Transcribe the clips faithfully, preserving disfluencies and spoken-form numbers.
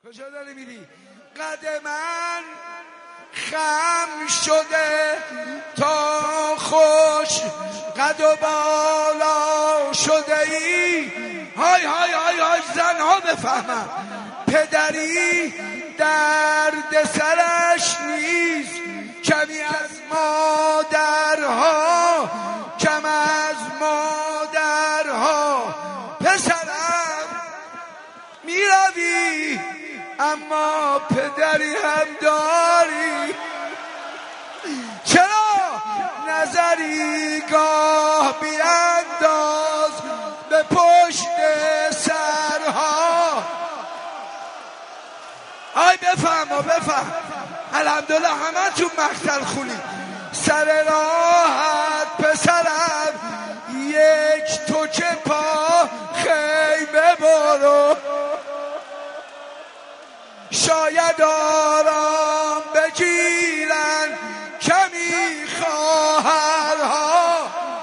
کجا داری میری؟ قد من خم شده تا خوش قد و بالا شده ای. های های های های زنها بفهمم پدری درد سرش نیست، کمی از مادرها، کم از مادرها. پسرم میروی اما پدری هم داری، چرا نظری گاه بیانداز به پشت سرها. آی بفهم و بفهم الحمدلله همه تو مقتل خونی سر راحت. پسرم یک تو که پا خیمه برو، شاید آرام بگیرن کمی خواهرها.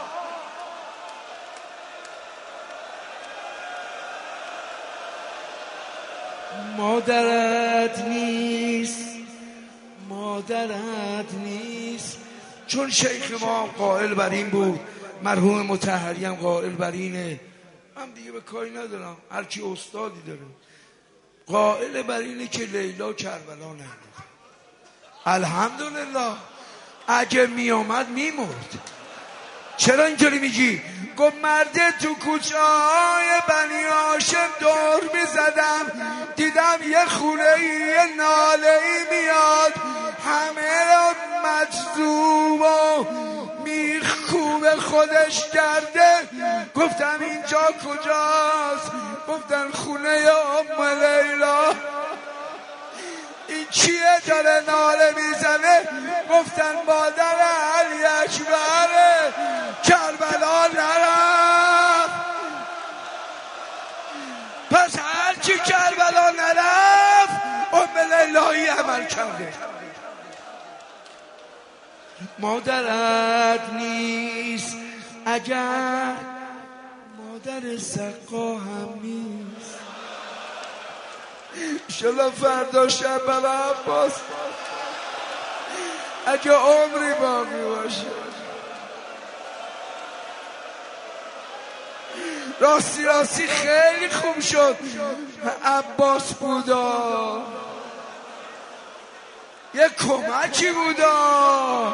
مادرت نیست، مادرت نیست. چون شیخ ما قائل بر این بود، مرحوم مطهری هم قائل بر اینه، من دیگه به کاری ندارم، هر کی استادی داره. قائل بر اینه که لیلا کربلا نرفت. الحمدلله اگه می آمد می مرد. چرا اینطوری میگی؟ گفت مرده تو کوچه های بنی هاشم دور می زدم، دیدم یه خونه یه ناله ای میاد، همه را مجذوب و میخوب خودش کرده. گفتم اینجا کجاست؟ گفتن خونه ام لیلا. این چیه داره ناله میزنه؟ گفتن مادر علی اکبر کربلا نرفت. پس هرچی کربلا نرفت ام لیلایی عمل کرده. مادرت نیست اگر مادر سقا هم نیست. انشالله فردا شب برای عباس اگه عمری باقی باشه. راستی راستی خیلی خوب شد عباس بودا، یه کمکی بودا،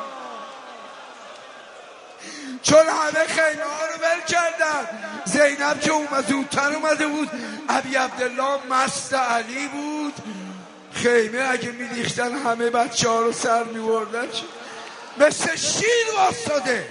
چون همه خیمه ها رو ول کردن. زینب که اومد زودتر اومده بود، ابی عبدالله مست علی بود. خیمه اگه میریختن همه بچه ها رو سر میوردن، مثل شیر واسطاده.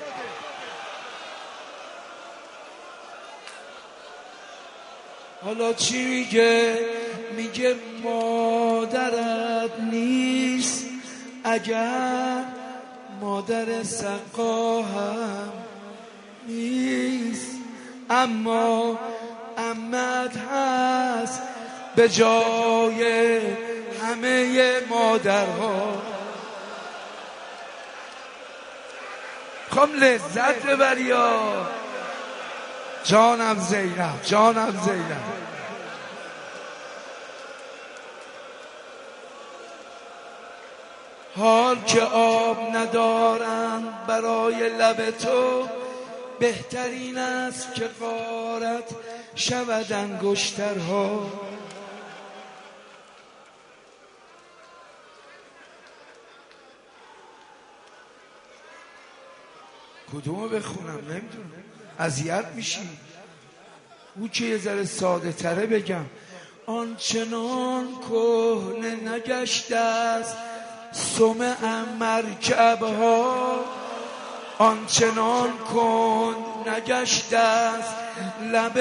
حالا چی میگه؟ میگه مادرت نیست اگر مادر سقا هم نیست، اما عمت هست به جای همه مادرها. خب لذت ببری ها. جانم زینب، جانم زینب. حال که آب ندارم برای لب تو، بهترین است که غارت شود انگشترها. کدومو بخونم نمیدونم، اذیت میشی. او که یه ذره ساده تره بگم. آنچنان کهنه نگشته است سم مرکبها، آنچنان کن نگشته است لب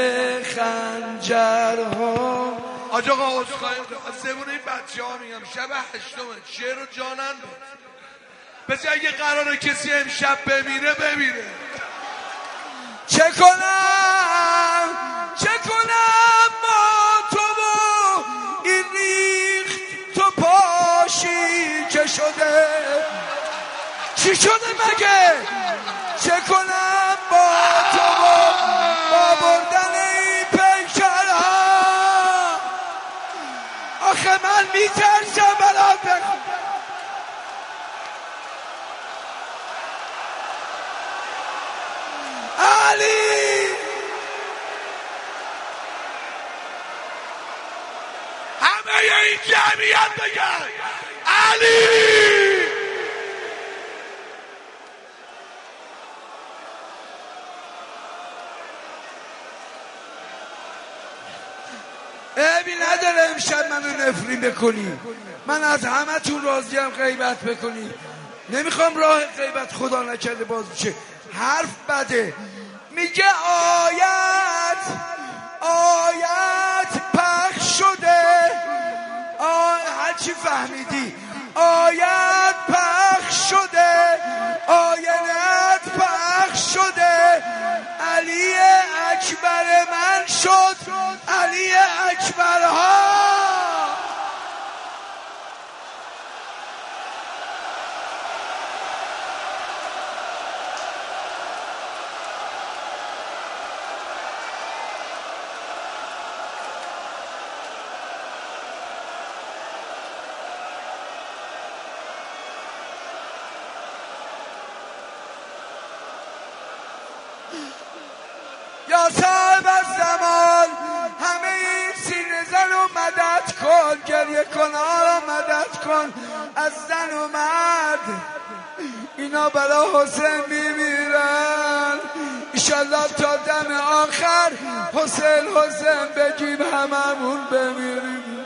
خنجرها. آج آقا عذرخواهی میکنم، زبون این بچه ها میگم شب هشتمه، شعر و جانن بس اگه قراره کسی امشب بمیره بمیره. چه کنم چه کنم با تو و این ریخت تو پاشی که شده. چی شده مگه؟ چه کنم با تو و با بردن این پیکرها. آخه من میترسم برات بخونم. علی همه این جمعیت بگن علی. عیبی نداره امشب منو نفرین بکنی، من از همه تون راضیم غیبت بکنی، نمیخوام راه غیبت خدا نکرده باز میشه. حرف بده، میگه آیت آیت پخش شده، هرچی فهمیدی آیت پخش شده، آینت پخش شده، علی اکبر من شد علی اکبرها. یا صاحب الزمان همه این سینه زن و مدد کن، گریه کن آرام مدد کن از زن و مرد، اینا برای حسین میمیرن، ایشالله تا دم آخر حسین حسین بگیم هممون بمیریم.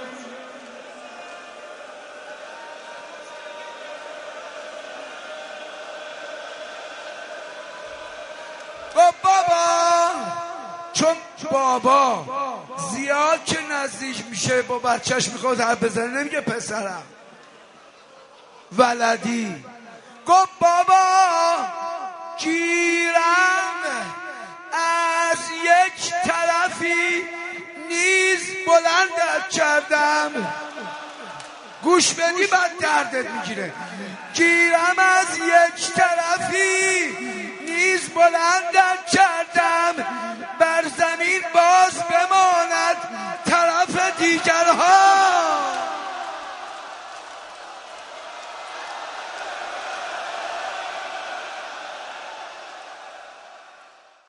بابا چون بابا زیاد که نزدیک میشه با بچهش میخواد حرف بزنه، نمیگه پسرم ولدی، گفت بابا گیرم از یک طرفی نیز بلندت کردم، گوش بدی بعد دردت میگیره، گیرم از یک طرفی نیز بلندت کردم، بر زمین باز بمان